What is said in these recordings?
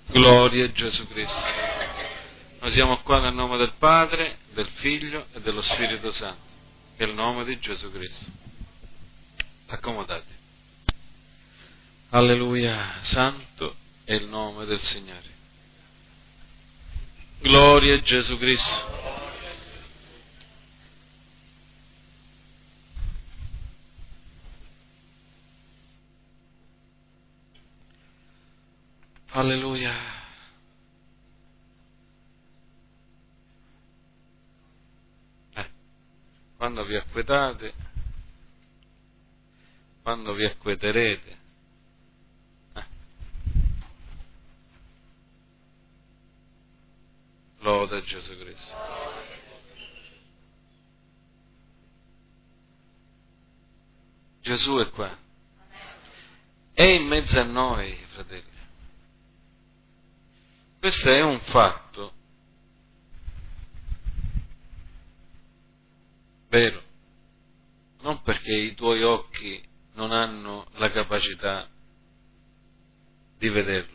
Gloria a Gesù Cristo. Noi siamo qua nel nome del Padre, del Figlio e dello Spirito Santo, che è il nome di Gesù Cristo. Accomodate. Alleluia, santo è il nome del Signore. Gloria a Gesù Cristo. Alleluia. Quando vi acquetate, quando vi acqueterete, loda Gesù Cristo. Gesù è qua. È in mezzo a noi, fratelli. Questo è un fatto vero, non perché i tuoi occhi non hanno la capacità di vederlo.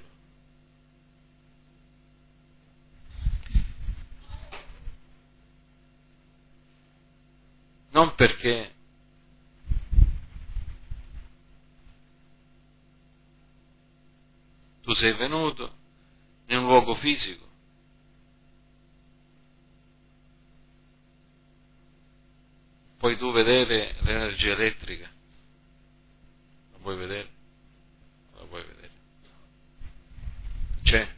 Non perché tu sei venuto in un luogo fisico, puoi tu vedere l'energia elettrica? La puoi vedere? La puoi vedere? C'è?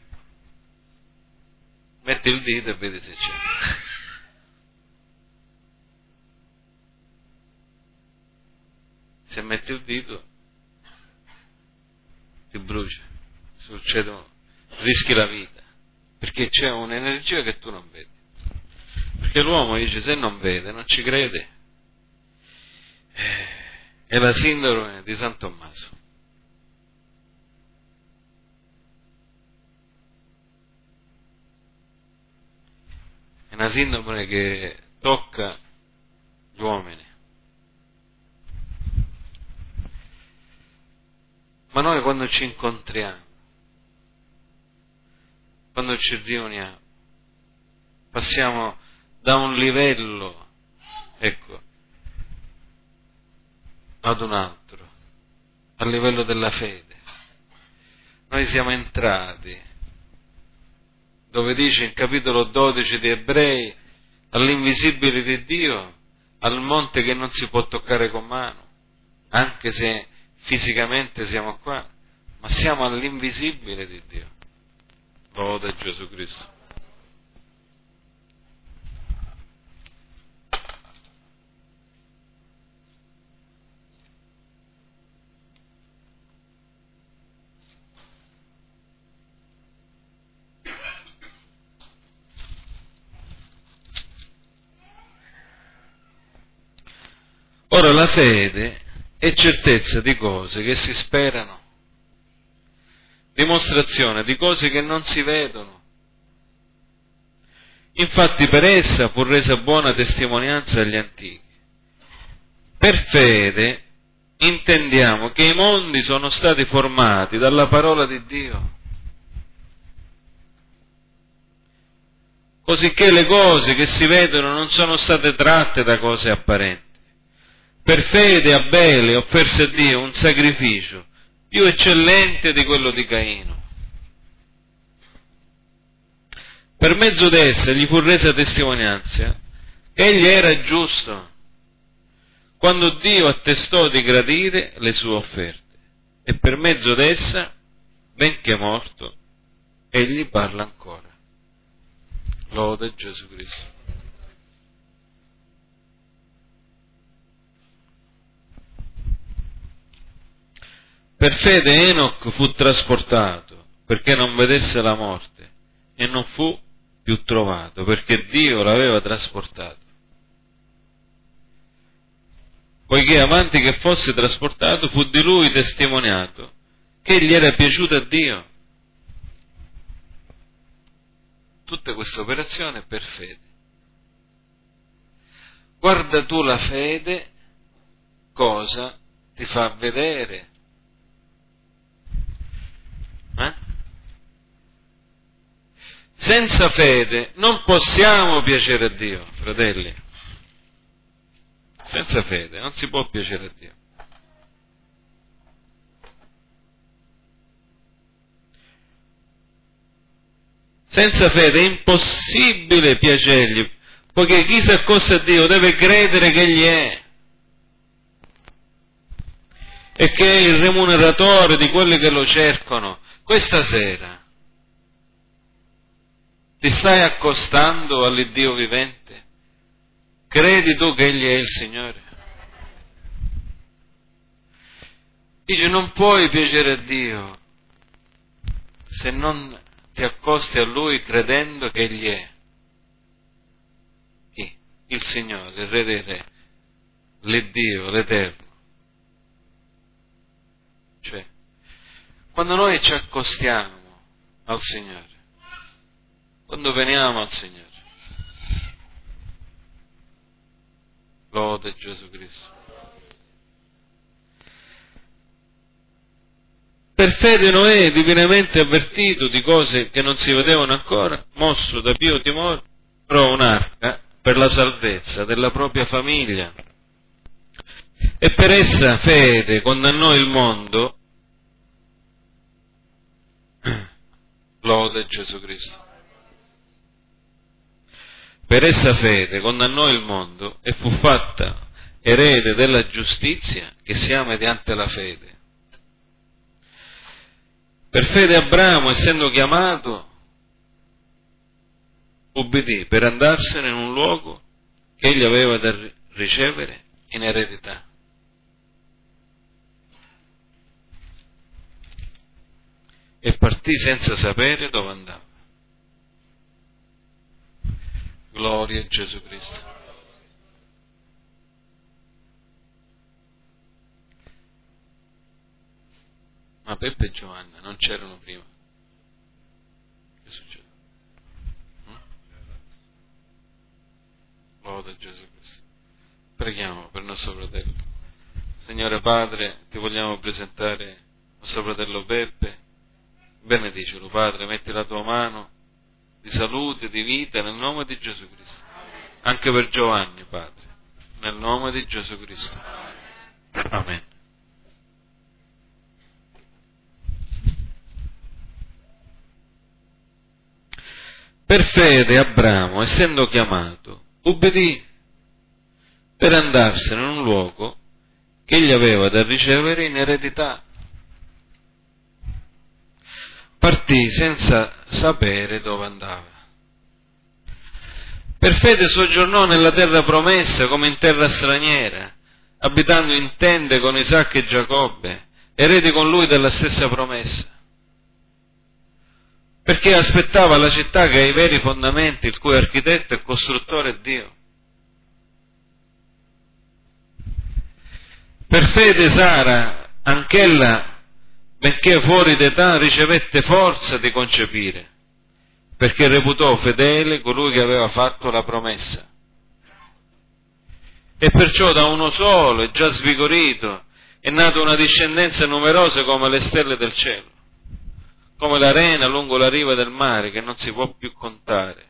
Metti il dito e vedi se c'è. Se metti il dito ti brucia, succedono, rischi la vita, perché c'è un'energia che tu non vedi. Perché l'uomo dice, se non vede, non ci crede. È la sindrome di San Tommaso. È una sindrome che tocca gli uomini. Ma noi quando ci incontriamo, quando ci riuniamo, passiamo da un livello, ecco, ad un altro, al livello della fede. Noi siamo entrati, dove dice in capitolo 12 di Ebrei, all'invisibile di Dio, al monte che non si può toccare con mano, anche se fisicamente siamo qua, ma siamo all'invisibile di Dio. Lode Gesù Cristo. Ora la fede è certezza di cose che si sperano, dimostrazione di cose che non si vedono. Infatti per essa fu resa buona testimonianza agli antichi. Per fede intendiamo che i mondi sono stati formati dalla parola di Dio, cosicché le cose che si vedono non sono state tratte da cose apparenti. Per fede Abele offerse a Dio un sacrificio più eccellente di quello di Caino. Per mezzo d'essa gli fu resa testimonianza che egli era giusto, quando Dio attestò di gradire le sue offerte. E per mezzo d'essa, benché morto, egli parla ancora. Lode Gesù Cristo. Per fede Enoch fu trasportato perché non vedesse la morte e non fu più trovato perché Dio l'aveva trasportato. Poiché avanti che fosse trasportato fu di lui testimoniato che gli era piaciuto a Dio. Tutta questa operazione per fede. Guarda tu la fede cosa ti fa vedere. Senza fede non possiamo piacere a Dio, fratelli. Senza fede non si può piacere a Dio. Senza fede è impossibile piacergli, poiché chi si accosta a Dio deve credere che Egli è e che è il remuneratore di quelli che lo cercano. Questa sera ti stai accostando all'Iddio vivente? Credi tu che Egli è il Signore? Dice, non puoi piacere a Dio se non ti accosti a Lui credendo che Egli è chi? Il Signore, il Re dei Re, l'Iddio, l'Eterno. Cioè, quando noi ci accostiamo al Signore, quando veniamo al Signore, lode Gesù Cristo. Per fede Noè, divinamente avvertito di cose che non si vedevano ancora, mosso da pio timore, trovò un'arca per la salvezza della propria famiglia. E per essa fede condannò il mondo, lode Gesù Cristo. Per essa fede condannò il mondo e fu fatta erede della giustizia che si ha mediante la fede. Per fede Abramo, essendo chiamato, ubbidì per andarsene in un luogo che egli aveva da ricevere in eredità. E partì senza sapere dove andava. Gloria a Gesù Cristo. Ma Peppe e Giovanna non c'erano prima. Che succede? Gloria a Gesù Cristo. Preghiamo per il nostro fratello. Signore Padre, ti vogliamo presentare il nostro fratello Peppe. Benedicelo, Padre, metti la tua mano di salute, di vita, nel nome di Gesù Cristo. Anche per Giovanni, Padre, nel nome di Gesù Cristo. Amen. Per fede Abramo, essendo chiamato, ubbidì per andarsene in un luogo che egli aveva da ricevere in eredità. Partì senza sapere dove andava. Per fede soggiornò nella terra promessa come in terra straniera, abitando in tende con Isacco e Giacobbe, eredi con lui della stessa promessa. Perché aspettava la città che ha i veri fondamenti, il cui architetto e costruttore è Dio. Per fede Sara, anch'ella, benché fuori d'età, ricevette forza di concepire, perché reputò fedele colui che aveva fatto la promessa. E perciò da uno solo, e già svigorito, è nata una discendenza numerosa come le stelle del cielo, come l'arena lungo la riva del mare, che non si può più contare.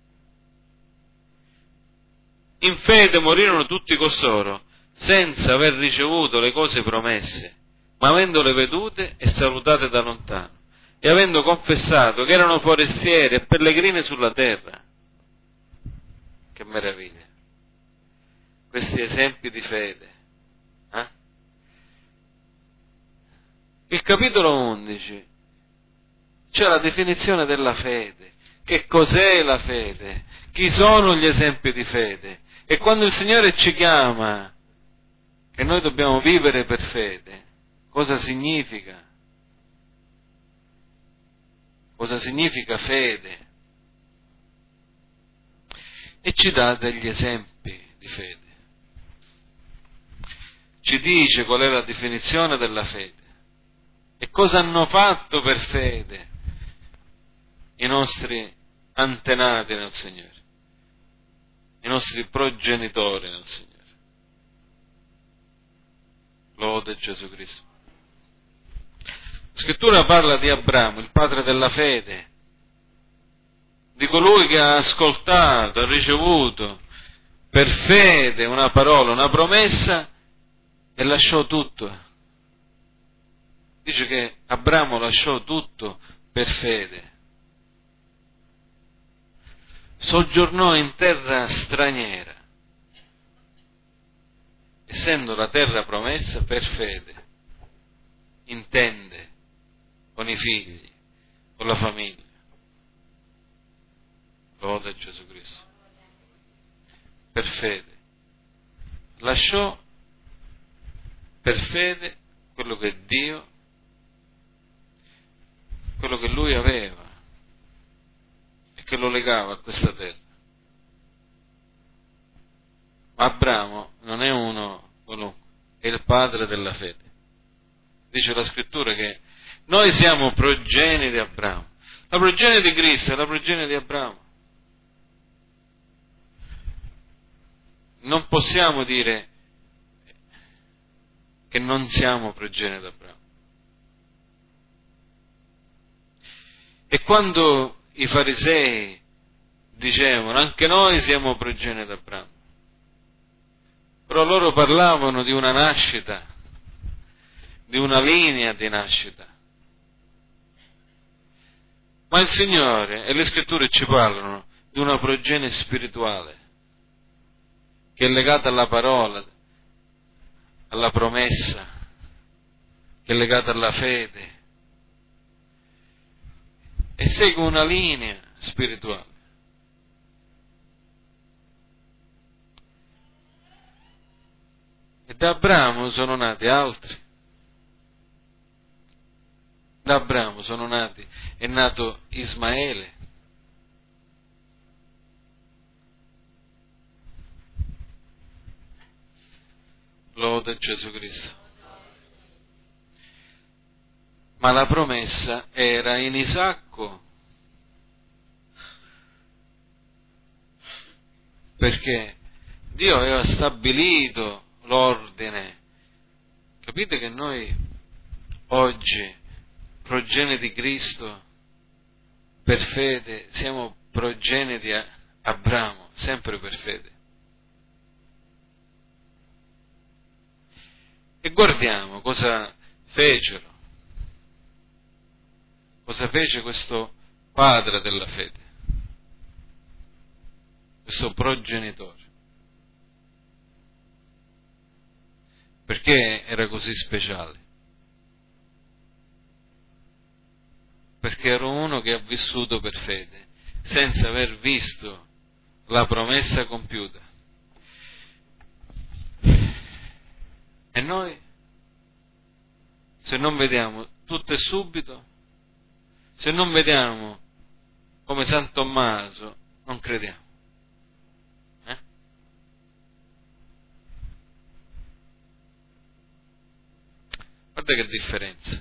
In fede morirono tutti costoro, senza aver ricevuto le cose promesse, ma avendole vedute e salutate da lontano, e avendo confessato che erano forestieri e pellegrini sulla terra. Che meraviglia! Questi esempi di fede. Il capitolo 11 c'è la definizione della fede. Che cos'è la fede? Chi sono gli esempi di fede? E quando il Signore ci chiama che noi dobbiamo vivere per fede, cosa significa? Cosa significa fede? E ci dà degli esempi di fede. Ci dice qual è la definizione della fede e cosa hanno fatto per fede i nostri antenati nel Signore, i nostri progenitori nel Signore. Lode Gesù Cristo. La Scrittura parla di Abramo, il padre della fede, di colui che ha ascoltato, ha ricevuto per fede una parola, una promessa, e lasciò tutto. Dice che Abramo lasciò tutto per fede. Soggiornò in terra straniera, essendo la terra promessa, per fede. Intende con i figli, con la famiglia. Lode a Gesù Cristo. Per fede. Lasciò per fede quello che Dio, quello che lui aveva e che lo legava a questa terra. Ma Abramo non è uno qualunque, è il padre della fede. Dice la scrittura che noi siamo progenie di Abramo. La progenie di Cristo è la progenie di Abramo. Non possiamo dire che non siamo progenie di Abramo. E quando i farisei dicevano anche noi siamo progenie di Abramo, però loro parlavano di una nascita, di una linea di nascita. Ma il Signore e le Scritture ci parlano di una progenie spirituale che è legata alla parola, alla promessa, che è legata alla fede e segue una linea spirituale. E da Abramo sono nati altri. Da Abramo è nato Ismaele. Lode a Gesù Cristo. Ma la promessa era in Isacco, perché Dio aveva stabilito l'ordine. Capite che noi oggi, progenie di Cristo, per fede, siamo progenie di Abramo, sempre per fede. E guardiamo cosa fecero. Cosa fece questo padre della fede? Questo progenitore. Perché era così speciale? Perché era uno che ha vissuto per fede, senza aver visto la promessa compiuta. E noi, se non vediamo tutto e subito, se non vediamo come San Tommaso, non crediamo. Guarda che differenza.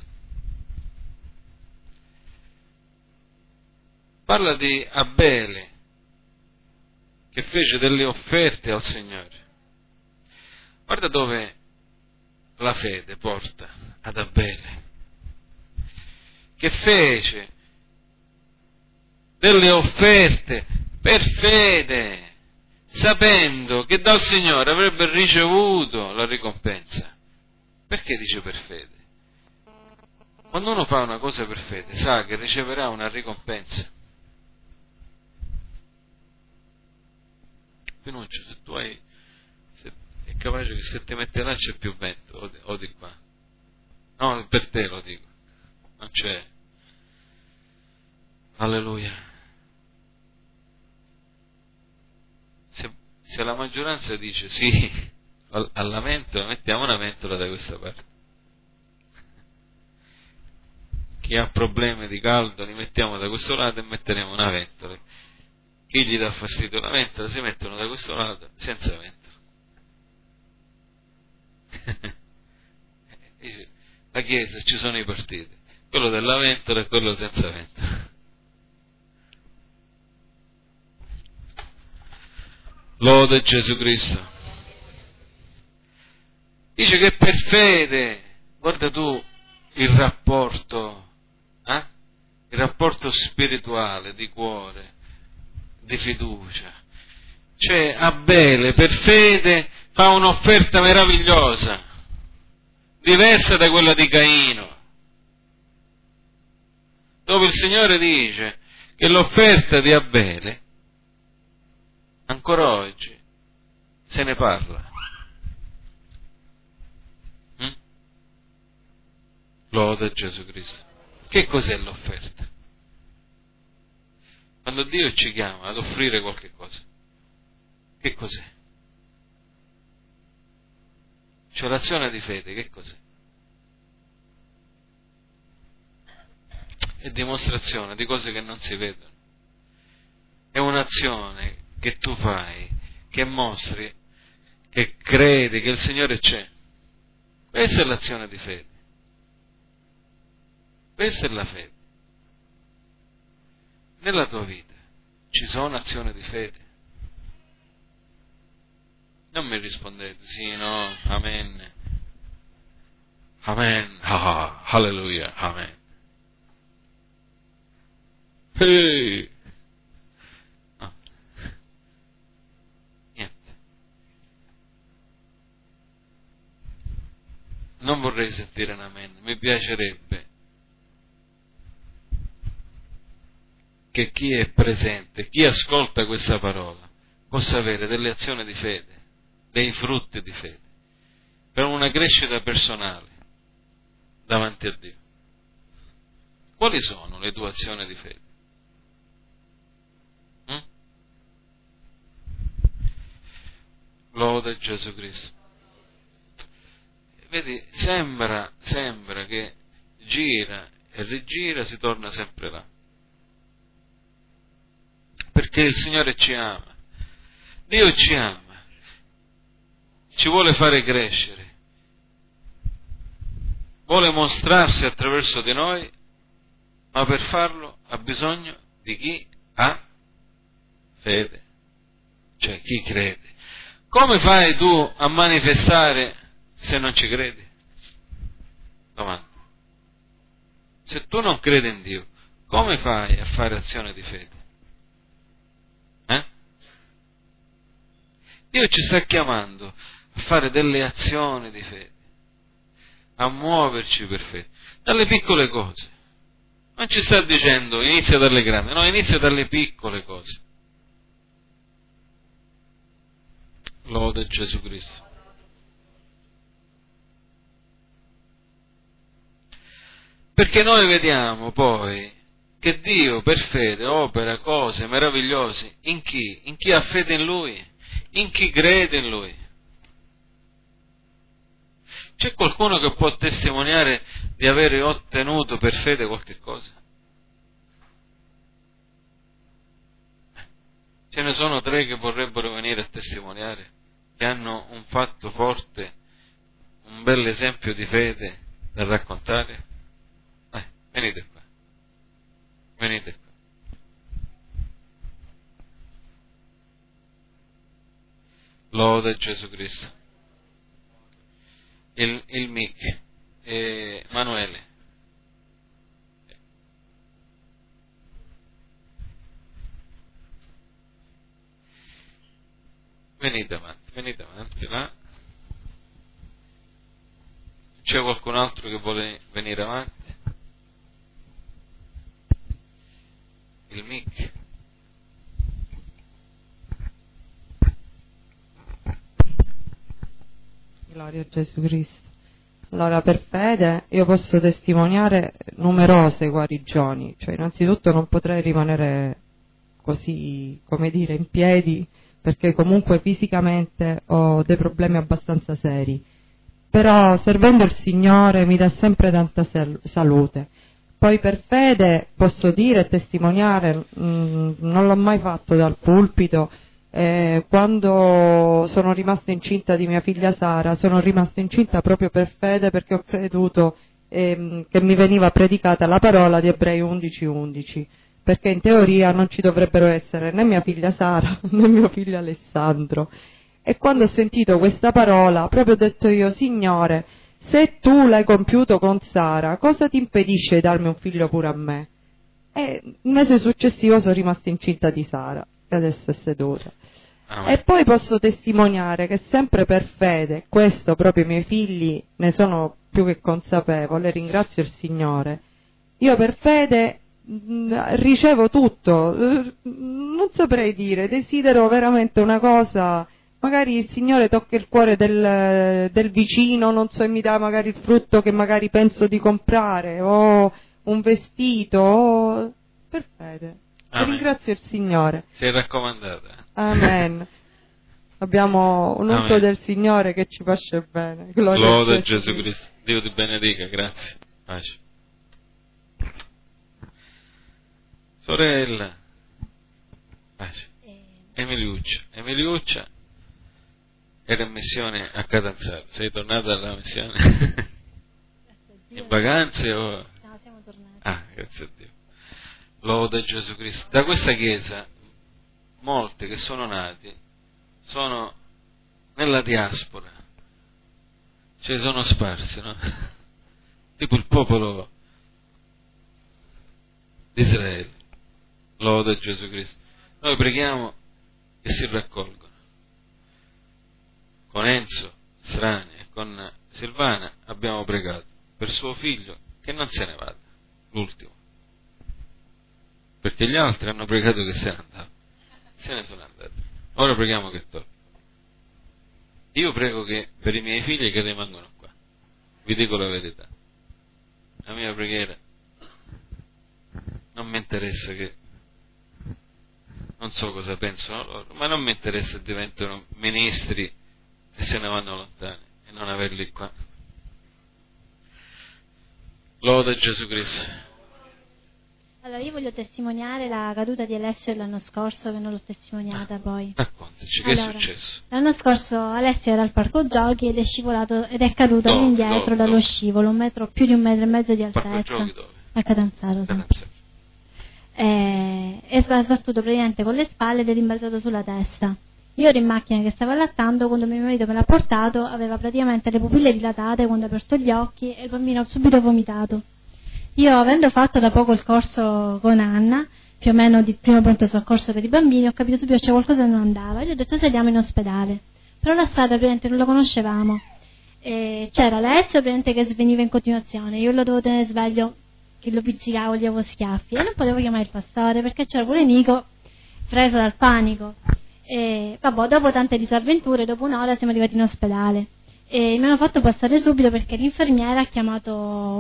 Parla di Abele, che fece delle offerte al Signore. Guarda dove la fede porta ad Abele, che fece delle offerte per fede, sapendo che dal Signore avrebbe ricevuto la ricompensa. Perché dice per fede? Quando uno fa una cosa per fede, sa che riceverà una ricompensa. Pinuccio, se tu hai, è capace che se ti metti là c'è più vento, o di qua. No, per te lo dico, non c'è. Alleluia. Se la maggioranza dice sì alla mentola, mettiamo una mentola da questa parte. Chi ha problemi di caldo li mettiamo da questo lato e metteremo una ventola. Chi gli dà fastidio la ventola si mettono da questo lato senza ventola. La Chiesa, ci sono i partiti, quello della ventola e quello senza ventola. Lode Gesù Cristo. Dice che per fede, guarda tu il rapporto spirituale, di cuore, di fiducia. Cioè Abele per fede fa un'offerta meravigliosa, diversa da quella di Caino, dove il Signore dice che l'offerta di Abele ancora oggi se ne parla. Lode a Gesù Cristo. Che cos'è l'offerta? Quando Dio ci chiama ad offrire qualche cosa, che cos'è? Cioè l'azione di fede, che cos'è? È dimostrazione di cose che non si vedono. È un'azione che tu fai, che mostri, che credi che il Signore c'è. Questa è l'azione di fede. Questa è la fede. Nella tua vita ci sono azioni di fede? Non mi rispondete sì, no, amen, amen, alleluia, amen. Hey. No. Niente. Non vorrei sentire un amen, mi piacerebbe che chi è presente, chi ascolta questa parola, possa avere delle azioni di fede, dei frutti di fede, per una crescita personale davanti a Dio. Quali sono le tue azioni di fede? Lode Gesù Cristo. Vedi, sembra che gira e rigira, si torna sempre là. Perché il Signore ci ama, Dio ci ama, ci vuole fare crescere, vuole mostrarsi attraverso di noi, ma per farlo ha bisogno di chi ha fede, cioè chi crede. Come fai tu a manifestare se non ci credi? Domanda. Se tu non credi in Dio, come fai a fare azione di fede? Dio ci sta chiamando a fare delle azioni di fede, a muoverci per fede, dalle piccole cose. Non ci sta dicendo inizia dalle grandi, no, inizia dalle piccole cose. Lode Gesù Cristo. Perché noi vediamo poi che Dio per fede opera cose meravigliose in chi? In chi ha fede in Lui, in chi crede in Lui. C'è qualcuno che può testimoniare di avere ottenuto per fede qualche cosa? Ce ne sono 3 che vorrebbero venire a testimoniare, che hanno un fatto forte, un bel esempio di fede da raccontare. Venite qua. Venite qua. Lode Gesù Cristo. Il Mick e Manuele. Venite avanti là. C'è qualcun altro che vuole venire avanti? Il Mick. Gloria a Gesù Cristo. Allora, per fede io posso testimoniare numerose guarigioni, cioè innanzitutto non potrei rimanere così, come dire, in piedi, perché comunque fisicamente ho dei problemi abbastanza seri, però servendo il Signore mi dà sempre tanta salute. Poi per fede posso dire e testimoniare, non l'ho mai fatto dal pulpito, quando sono rimasta incinta di mia figlia Sara, sono rimasta incinta proprio per fede, perché ho creduto che mi veniva predicata la parola di Ebrei 11:11, perché in teoria non ci dovrebbero essere né mia figlia Sara né mio figlio Alessandro. E quando ho sentito questa parola, proprio ho detto io: Signore, se tu l'hai compiuto con Sara, cosa ti impedisce di darmi un figlio pure a me? E il mese successivo sono rimasta incinta di Sara. che adesso è seduta. Amen. E poi posso testimoniare che sempre per fede, questo proprio i miei figli ne sono più che consapevole, ringrazio il Signore. Io per fede ricevo tutto, non saprei dire, desidero veramente una cosa, magari il Signore tocca il cuore del vicino, non so, e mi dà magari il frutto che magari penso di comprare, o un vestito, o per fede. Amen. Ringrazio il Signore. Sei raccomandata. Amen. Abbiamo un unto Amen. del Signore che ci faccia bene. Gloria Lode a Gesù Cristo. Dio ti benedica, grazie. Pace. Sorella. Pace. Emiliuccia era in missione a Catanzaro. Sei tornata dalla missione? In vacanze o? No, siamo tornati. Ah, grazie a Dio. Lode Gesù Cristo. Da questa chiesa molti che sono nati sono nella diaspora, cioè sono sparsi, no? Tipo il popolo di Israele. Lode Gesù Cristo. Noi preghiamo che si raccolgono. Con Enzo Strani e con Silvana abbiamo pregato per suo figlio che non se ne vada, l'ultimo, perché gli altri hanno pregato che se ne andava, se ne sono andati. Ora preghiamo che torni. Io prego che per i miei figli che rimangono qua, vi dico la verità, la mia preghiera non mi interessa che, non so cosa pensano loro, ma non mi interessa che diventano ministri e se ne vanno lontani e non averli qua. Lode Gesù Cristo. Allora, io voglio testimoniare la caduta di Alessio l'anno scorso, che non l'ho testimoniata poi. Raccontaci, che Allora, è successo? L'anno scorso Alessio era al parco giochi ed è scivolato ed è caduto all'indietro dallo scivolo, più di 1,5 metri di altezza. Parco giochi dove? A Catanzaro, sì. Catanzaro. È sbattuto praticamente con le spalle ed è rimbalzato sulla testa. Io ero in macchina che stavo allattando, quando mio marito me l'ha portato aveva praticamente le pupille dilatate quando ha aperto gli occhi e il bambino ha subito vomitato. Io, avendo fatto da poco il corso con Anna, più o meno di primo pronto soccorso per i bambini, ho capito subito che c'è qualcosa che non andava. Io ho detto saliamo in ospedale, però la strada praticamente non la conoscevamo e c'era Alessio praticamente che sveniva in continuazione, io lo dovevo tenere sveglio, che lo pizzicavo, gli avevo schiaffi e non potevo chiamare il pastore perché c'era pure Nico preso dal panico. E vabbè, dopo tante disavventure, dopo un'ora siamo arrivati in ospedale e mi hanno fatto passare subito perché l'infermiera ha chiamato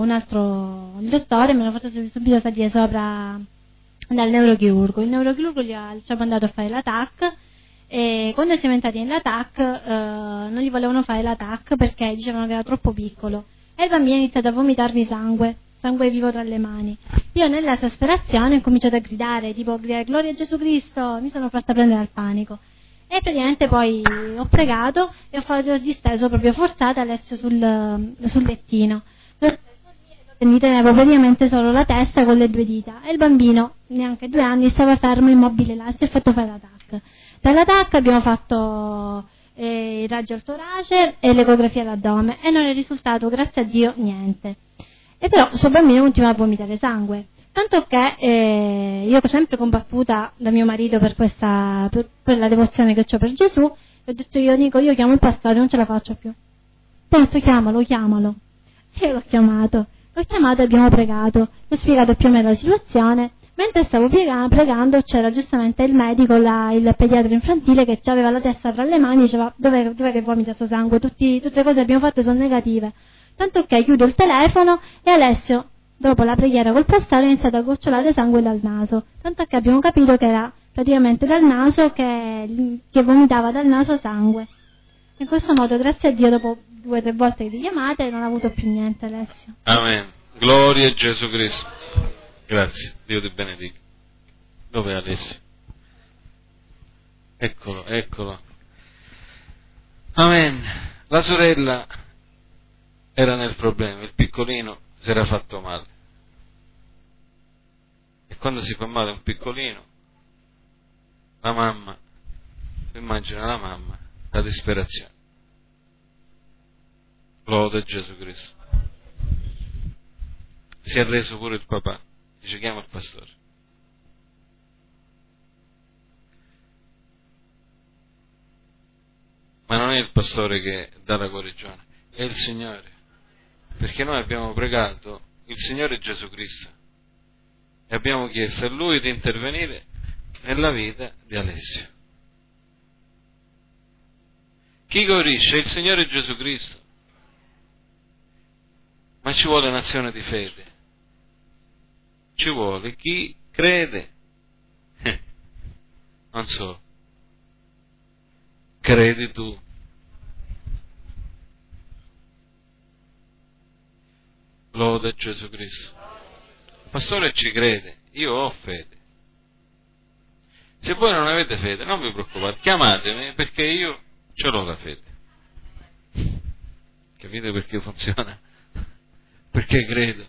il dottore e mi hanno fatto subito salire sopra dal neurochirurgo. Il neurochirurgo ci ha mandato a fare l'ATAC e quando siamo entrati nell'ATAC non gli volevano fare l'ATAC perché dicevano che era troppo piccolo e il bambino ha iniziato a vomitarmi sangue vivo tra le mani. Io nella esasperazione ho cominciato a gridare, tipo gloria a Gesù Cristo, mi sono fatta prendere dal panico e praticamente poi ho pregato e ho disteso proprio forzata Alessio sul lettino. Mi tenevo praticamente solo la testa con le 2 dita e il bambino, neanche 2 anni, stava fermo immobile là, si è fatto fare l'ATAC. Dall'ATAC abbiamo fatto il raggio al torace e l'ecografia all'addome e non è risultato, grazie a Dio, niente. E però il suo bambino continua a vomitare sangue, tanto che io ho sempre combattuta da mio marito per la devozione che ho per Gesù, e ho detto io chiamo il pastore, non ce la faccio più. Poi ho detto chiamalo. E io l'ho chiamato e abbiamo pregato, gli ho spiegato più o meno la situazione. Mentre stavo pregando c'era giustamente il medico, il pediatra infantile che aveva la testa tra le mani e diceva dov'è che vomita suo sangue, tutte le cose che abbiamo fatto sono negative. Tanto che chiudo il telefono e Alessio, dopo la preghiera col pastore, ha iniziato a gocciolare sangue dal naso. Tanto che abbiamo capito che era praticamente dal naso che vomitava dal naso sangue. In questo modo, grazie a Dio, dopo 2 o 3 volte di chiamate, non ha avuto più niente Alessio. Amen. Gloria a Gesù Cristo. Grazie. Dio ti benedica. Dov'è Alessio? Eccolo. Amen. La sorella era nel problema, il piccolino si era fatto male. E quando si fa male un piccolino, la mamma, immagina la mamma, la disperazione. Lode Gesù Cristo. Si è reso pure il papà, dice chiama il pastore. ma non è il pastore che dà la guarigione, è il Signore, perché noi abbiamo pregato il Signore Gesù Cristo e abbiamo chiesto a Lui di intervenire nella vita di Alessio. Chi guarisce è il Signore Gesù Cristo, ma ci vuole un'azione di fede, ci vuole chi crede, non so, credi tu. Lode Gesù Cristo. Il pastore ci crede, io ho fede. Se voi non avete fede, non vi preoccupate, chiamatemi perché io ce l'ho la fede. Capite perché funziona? Perché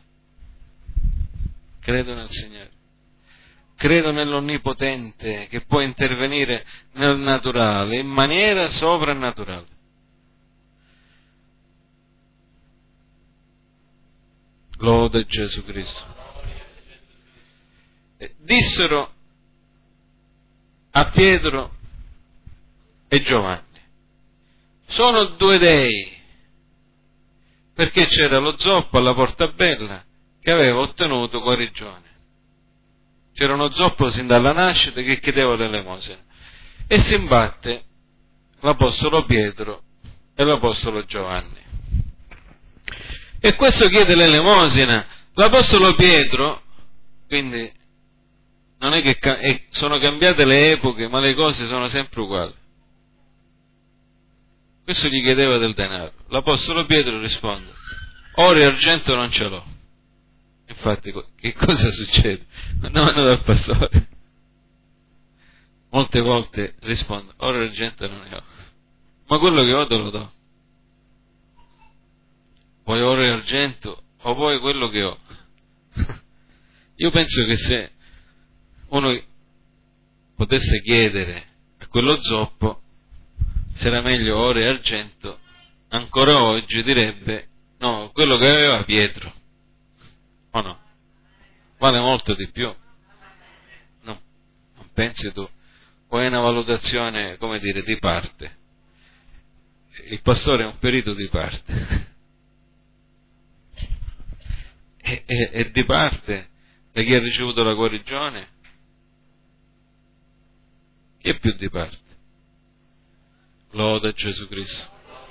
credo nel Signore, credo nell'Onnipotente che può intervenire nel naturale in maniera sovrannaturale. Lode Gesù Cristo. Dissero a Pietro e Giovanni: sono due dei, perché c'era lo zoppo alla Portabella che aveva ottenuto guarigione. C'era uno zoppo sin dalla nascita che chiedeva l'elemosina e si imbatte l'Apostolo Pietro e l'Apostolo Giovanni. E questo chiede l'elemosina. L'Apostolo Pietro, quindi non è che sono cambiate le epoche, ma le cose sono sempre uguali. Questo gli chiedeva del denaro. L'Apostolo Pietro risponde: oro e argento non ce l'ho. Infatti, che cosa succede? Andavano dal pastore. Molte volte risponde: oro e argento non ne ho, ma quello che ho te lo do. Vuoi oro e argento o vuoi quello che ho? Io penso che se uno potesse chiedere a quello zoppo se era meglio oro e argento, ancora oggi direbbe: no, quello che aveva Pietro. O no? Vale molto di più. No, non pensi tu? O è una valutazione, come dire, di parte? Il pastore è un perito di parte. E di parte da chi ha ricevuto la guarigione? Chi è più di parte? Lode Gesù Cristo.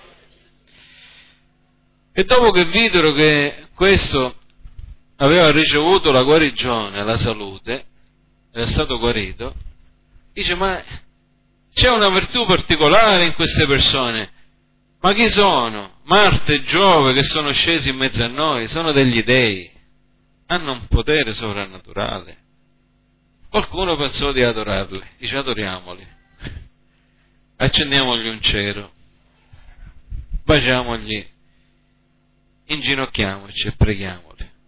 E dopo che videro che questo aveva ricevuto la guarigione, la salute, era stato guarito, dice: ma c'è una virtù particolare in queste persone. Ma chi sono? Marte e Giove che sono scesi in mezzo a noi, sono degli dei, hanno un potere sovrannaturale. Qualcuno pensò di adorarli, dice: adoriamoli, accendiamogli un cero, baciamogli, inginocchiamoci e preghiamoli.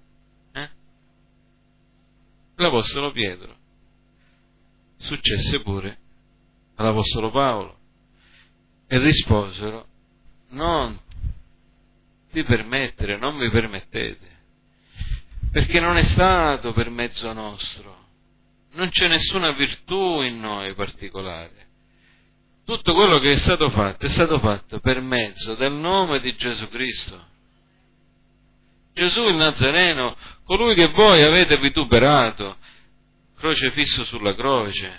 L'Apostolo Pietro, successe pure all'Apostolo Paolo, e risposero: non ti permettere, non vi permettete, perché non è stato per mezzo nostro, non c'è nessuna virtù in noi particolare. Tutto quello che è stato fatto per mezzo del nome di Gesù Cristo. Gesù il Nazareno, colui che voi avete vituperato, crocefisso sulla croce.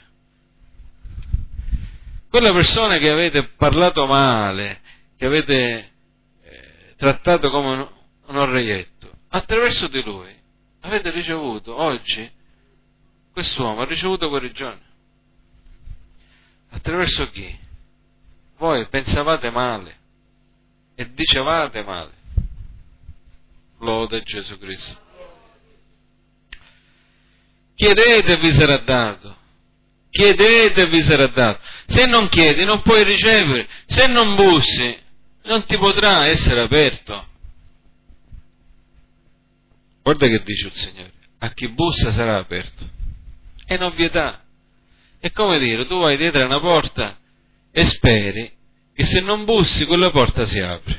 Quella persona che avete parlato male, che avete trattato come un orreietto, attraverso di lui avete ricevuto oggi, quest'uomo ha ricevuto guarigione. Attraverso chi? Voi pensavate male e dicevate male. Lode Gesù Cristo. Chiedete e vi sarà dato. Chiedete e vi sarà dato. Se non chiedi non puoi ricevere. Se non bussi non ti potrà essere aperto. Guarda che dice il Signore: a chi bussa sarà aperto. È un'ovvietà. È come dire, tu vai dietro a una porta e speri che se non bussi quella porta si apre.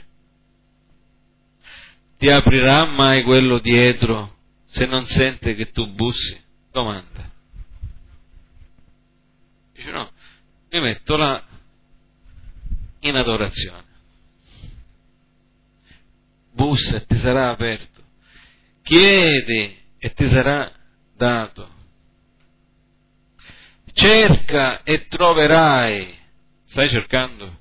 Ti aprirà mai quello dietro se non sente che tu bussi? Domanda. Dice: no, mi metto là in adorazione. Bussa e ti sarà aperto. Chiedi e ti sarà dato. Cerca e troverai. Stai cercando?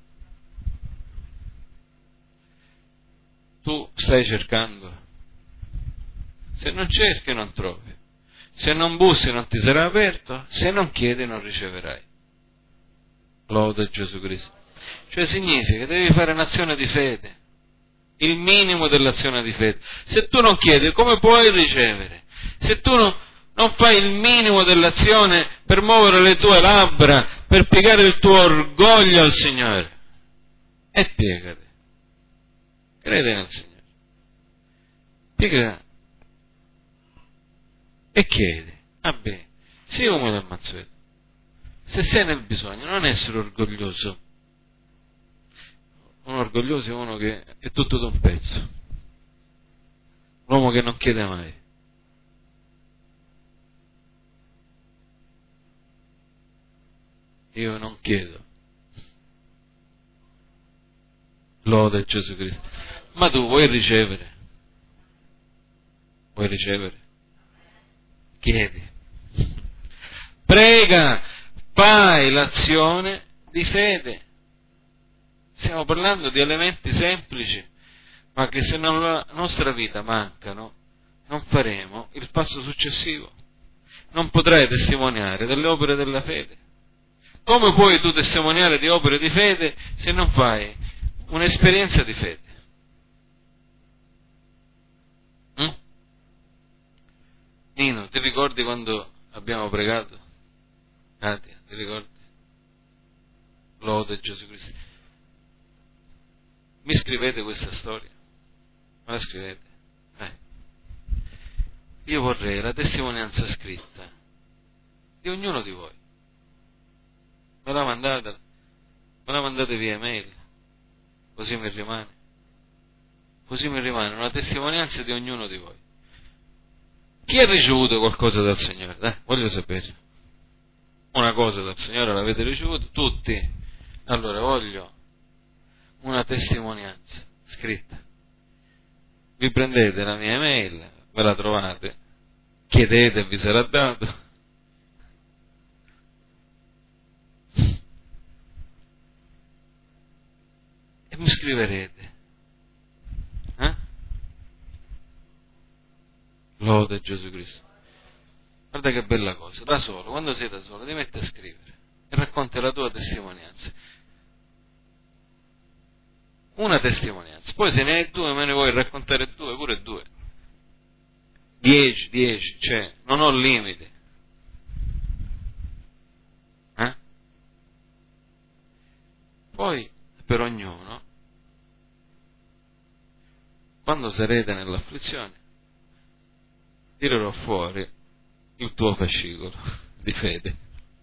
Tu stai cercando? Se non cerchi non trovi. Se non bussi non ti sarà aperto. Se non chiedi non riceverai. Lode Gesù Cristo. Cioè significa che devi fare un'azione di fede. Il minimo dell'azione di fede. Se tu non chiedi, come puoi ricevere? Se tu non fai il minimo dell'azione per muovere le tue labbra, per piegare il tuo orgoglio al Signore, e piegati. Crede nel Signore. Piega e chiedi. Vabbè, sii umile e mansueto. Se sei nel bisogno, non essere orgoglioso. Un orgoglioso è uno che è tutto d'un pezzo. L'uomo che non chiede mai. Io non chiedo. Lode Gesù Cristo. Ma tu vuoi ricevere? Vuoi ricevere? Chiedi. Prega, fai l'azione di fede. Stiamo parlando di elementi semplici, ma che se nella nostra vita mancano, non faremo il passo successivo. Non potrai testimoniare delle opere della fede. Come puoi tu testimoniare di opere di fede se non fai un'esperienza di fede? Nino, ti ricordi quando abbiamo pregato? Katia, ti ricordi? Lode Gesù Cristo. Mi scrivete questa storia? Me la scrivete? Io vorrei la testimonianza scritta di ognuno di voi. Me la mandate via email, così mi rimane una testimonianza di ognuno di voi. Chi ha ricevuto qualcosa dal Signore? Voglio sapere. Una cosa dal Signore l'avete ricevuto? Tutti? Allora voglio una testimonianza scritta. Vi prendete la mia email, ve la trovate, chiedete e vi sarà dato. E mi scriverete. Lode Gesù Cristo. Guarda che bella cosa, da solo, quando sei da solo, ti metti a scrivere e racconti la tua testimonianza. Una testimonianza. Poi se ne hai due, me ne vuoi raccontare due, pure due. 10, cioè, non ho limiti. Poi, per ognuno, quando sarete nell'afflizione, tirerò fuori il tuo fascicolo di fede.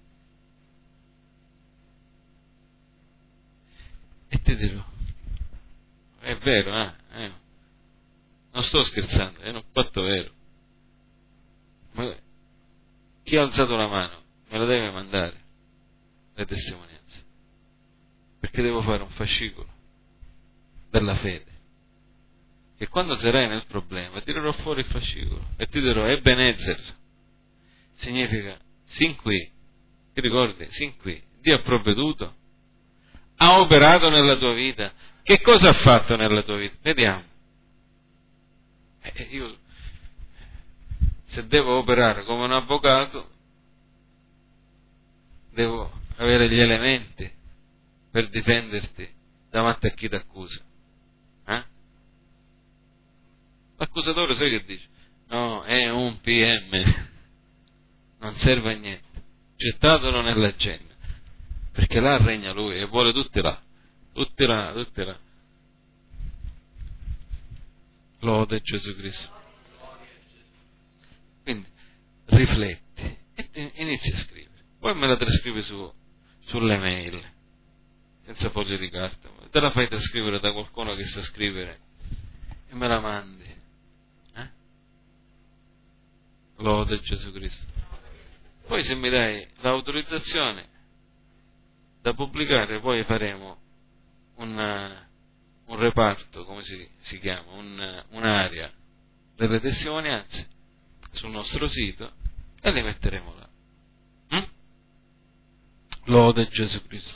E ti dirò, è vero, non sto scherzando, è un fatto vero. Ma chi ha alzato la mano me la deve mandare le testimonianze, perché devo fare un fascicolo della fede, e quando sarai nel problema tirerò fuori il fascicolo e ti dirò Ebenezer, significa sin qui, ti ricordi? Sin qui Dio ha provveduto, ha operato nella tua vita. Che cosa ha fatto nella tua vita? Vediamo. Io, se devo operare come un avvocato, devo avere gli elementi per difenderti davanti a chi ti accusa. L'accusatore sai che dice? No, è un PM, non serve a niente, gettatelo nella genna, perché là regna lui e vuole tutti là. Lode Gesù Cristo. Quindi rifletti e inizi a scrivere, poi me la trascrivi sulle mail senza foglie di carta, te la fai trascrivere da qualcuno che sa scrivere e me la mandi. Lode Gesù Cristo. Poi se mi dai l'autorizzazione da pubblicare, poi faremo un reparto, come si chiama, un'area delle testimonianze sul nostro sito e le metteremo là. Lode Gesù Cristo.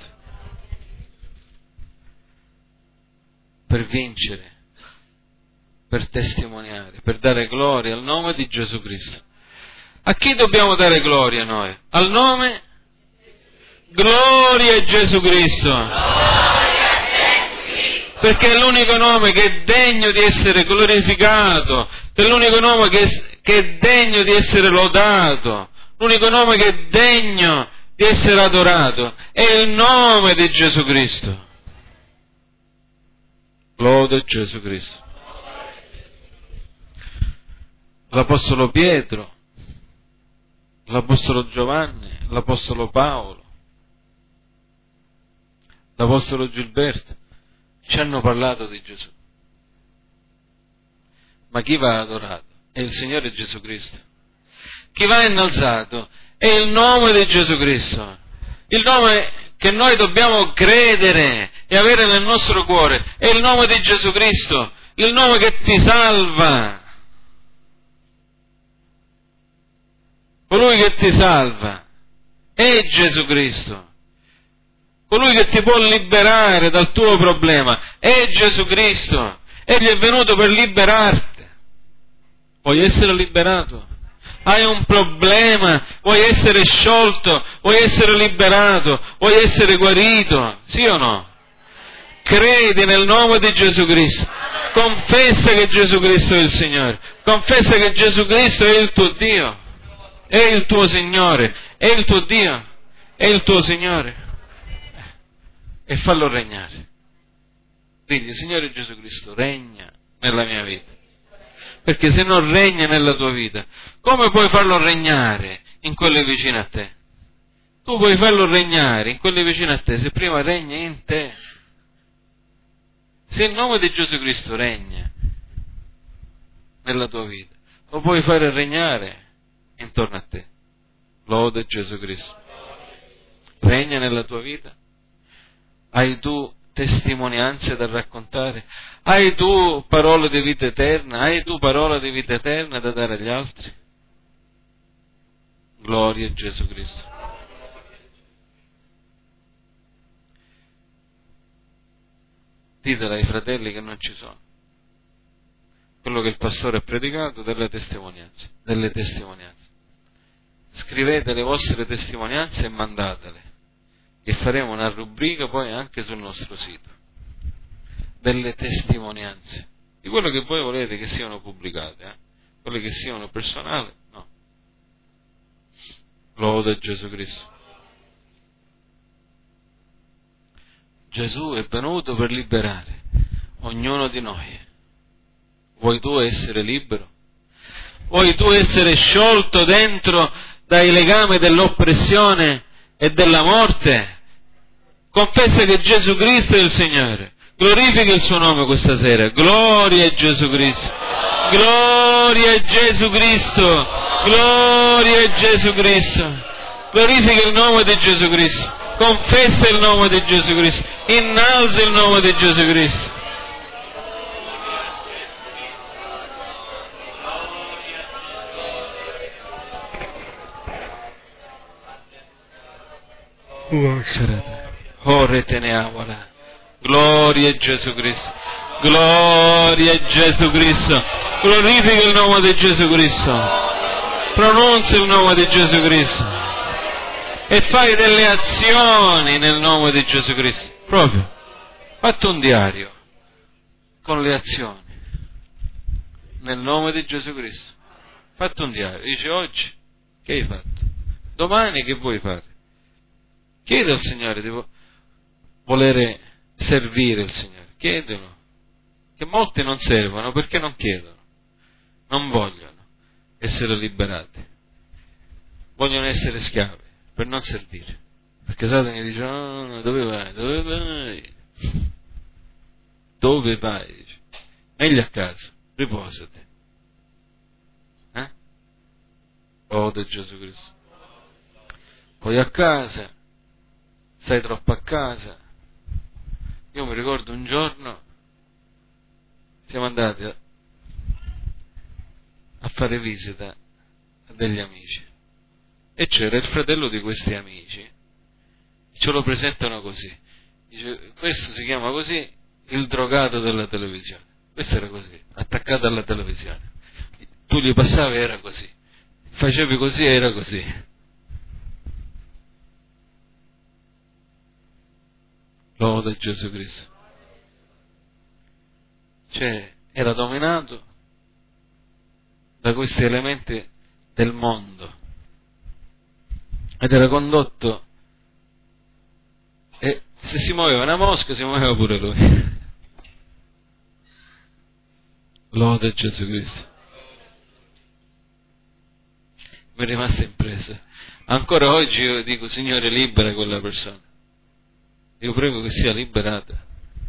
Per vincere, per testimoniare, per dare gloria al nome di Gesù Cristo. A chi dobbiamo dare gloria noi? Al nome? Gloria a Gesù Cristo! Perché è l'unico nome che è degno di essere glorificato, è l'unico nome che è degno di essere lodato, l'unico nome che è degno di essere adorato, è il nome di Gesù Cristo. Lode Gesù Cristo. L'Apostolo Pietro, l'Apostolo Giovanni, l'Apostolo Paolo, l'Apostolo Gilberto ci hanno parlato di Gesù. Ma chi va adorato? È il Signore Gesù Cristo. Chi va innalzato? È il nome di Gesù Cristo. Il nome che noi dobbiamo credere e avere nel nostro cuore è il nome di Gesù Cristo, il nome che ti salva. Colui che ti salva è Gesù Cristo. Colui che ti può liberare dal tuo problema è Gesù Cristo. Egli è venuto per liberarti. Vuoi essere liberato? Hai un problema? Vuoi essere sciolto? Vuoi essere liberato? Vuoi essere guarito? Sì o no? Credi nel nome di Gesù Cristo. Confessa che Gesù Cristo è il Signore. Confessa che Gesù Cristo è il tuo Dio. È il tuo Signore. È il tuo Dio. È il tuo Signore. E fallo regnare. Digli: Signore Gesù Cristo, regna nella mia vita. Perché se non regna nella tua vita, come puoi farlo regnare in quelle vicine a te? Tu puoi farlo regnare in quelle vicine a te se prima regna in te. Se il nome di Gesù Cristo regna nella tua vita, lo puoi fare regnare intorno a te. Lode Gesù Cristo. Regna nella tua vita? Hai tu testimonianze da raccontare? Hai tu parole di vita eterna? Hai tu parola di vita eterna da dare agli altri? Gloria a Gesù Cristo. Ditela ai fratelli che non ci sono. Quello che il pastore ha predicato delle testimonianze. Scrivete le vostre testimonianze e mandatele. E faremo una rubrica poi anche sul nostro sito delle testimonianze di quello che voi volete che siano pubblicate, quelle che siano personali, no. Lode a Gesù Cristo. Gesù è venuto per liberare ognuno di noi. Vuoi tu essere libero? Vuoi tu essere sciolto dentro dai legami dell'oppressione e della morte? Confessa che Gesù Cristo è il Signore. Glorifica il suo nome questa sera. Gloria a Gesù Cristo. Gloria a Gesù Cristo. Gloria a Gesù Cristo. Glorifica il nome di Gesù Cristo. Confessa il nome di Gesù Cristo. Innalza il nome di Gesù Cristo. Ore teneavola. Gloria a Gesù Cristo. Gloria a Gesù Cristo. Glorifica il nome di Gesù Cristo. Pronuncia il nome di Gesù Cristo. E fai delle azioni nel nome di Gesù Cristo. Proprio. Fatti un diario con le azioni nel nome di Gesù Cristo. Fatti un diario. Dice: oggi che hai fatto? Domani che vuoi fare? Chiedi al Signore di volere servire il Signore. Chiedilo. Che molti non servono perché non chiedono. Non vogliono essere liberati. Vogliono essere schiavi per non servire. Perché Satana gli dice: oh, dove vai? Dove vai? Dove vai? Dice: meglio a casa, riposati. Lode Gesù Cristo. Poi a casa, stai troppo a casa, Io mi ricordo un giorno siamo andati a fare visita a degli amici e c'era il fratello di questi amici, ce lo presentano così, dice: questo si chiama così, il drogato della televisione. Questo era così, attaccato alla televisione, tu gli passavi e era così, facevi così e era così. Lode Gesù Cristo. Cioè, era dominato da questi elementi del mondo ed era condotto, e se si muoveva una mosca si muoveva pure lui. Lode Gesù Cristo. Mi è rimasta impressa. Ancora oggi io dico: Signore, libera quella persona. Io prego che sia liberata.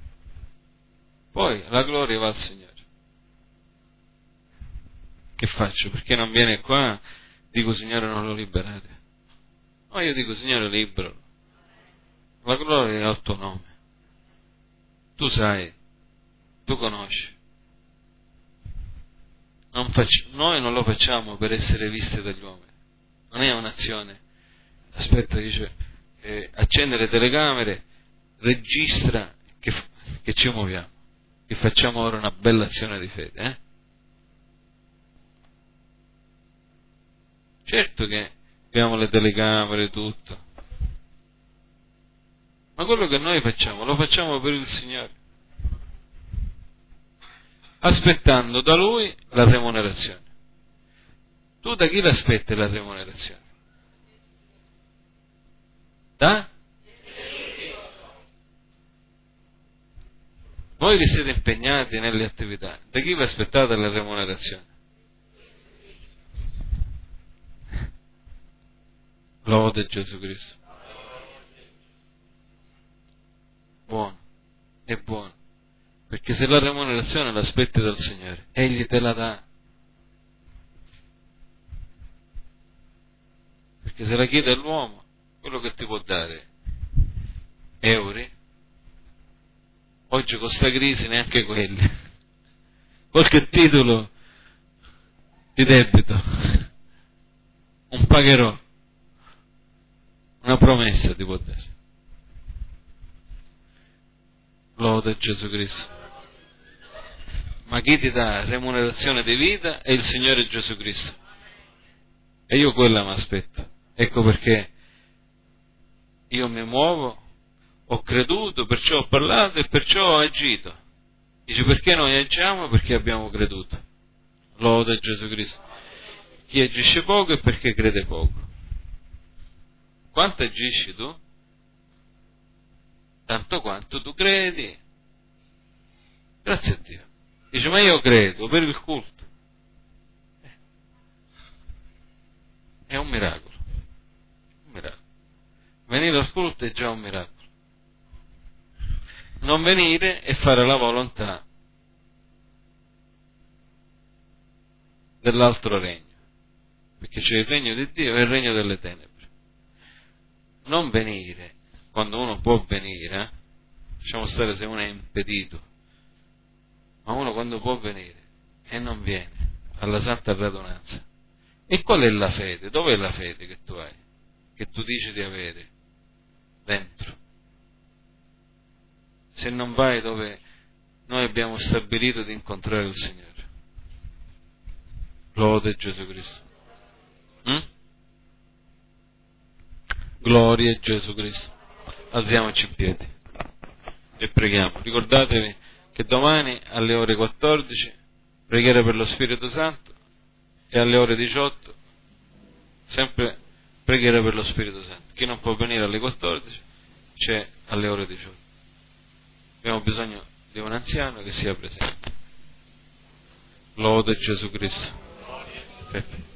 Poi la gloria va al Signore. Che faccio? Perché non viene qua? Dico: Signore, non lo liberate. No, io dico: Signore, liberalo. La gloria è al tuo nome. Tu sai, tu conosci. Noi non lo facciamo per essere visti dagli uomini. Non è un'azione. Aspetta, dice, accende le telecamere, registra che ci muoviamo, che facciamo ora una bella azione di fede. Certo che abbiamo le telecamere, tutto, ma quello che noi facciamo lo facciamo per il Signore, aspettando da Lui la remunerazione. Tu da chi l'aspetti la remunerazione? Da? Voi vi siete impegnati nelle attività, da chi vi aspettate la remunerazione? Lode Gesù Cristo. Buono, è buono, perché se la remunerazione l'aspetti dal Signore, Egli te la dà. Perché se la chiede all'uomo, quello che ti può dare euro, oggi con sta crisi neanche quelli, qualche titolo di debito, un pagherò, una promessa ti può dare. Lode Gesù Cristo. Ma chi ti dà remunerazione di vita è il Signore Gesù Cristo, e io quella mi aspetto. Ecco perché io mi muovo, ho creduto, perciò ho parlato e perciò ho agito. Dice: perché noi agiamo? Perché abbiamo creduto. Lode Gesù Cristo. Chi agisce poco è perché crede poco. Quanto agisci tu? Tanto quanto tu credi. Grazie a Dio. Dice: ma io credo per il culto. È un miracolo. Un miracolo. Venire al culto è già un miracolo. Non venire e fare la volontà dell'altro regno, perché c'è il regno di Dio e il regno delle tenebre. Non venire quando uno può venire, lasciamo stare se uno è impedito, ma uno quando può venire e non viene alla Santa Radunanza. E qual è la fede? Dov'è la fede che tu hai? Che tu dici di avere dentro? Se non vai dove noi abbiamo stabilito di incontrare il Signore. Lode Gesù Cristo. Gloria a Gesù Cristo. Alziamoci in piedi e preghiamo. Ricordatevi che domani alle ore 14 preghiera per lo Spirito Santo, e alle ore 18 sempre preghiera per lo Spirito Santo. Chi non può venire alle 14 c'è alle ore 18. Abbiamo bisogno di un anziano che sia presente. Lode Gesù Cristo. Peppe.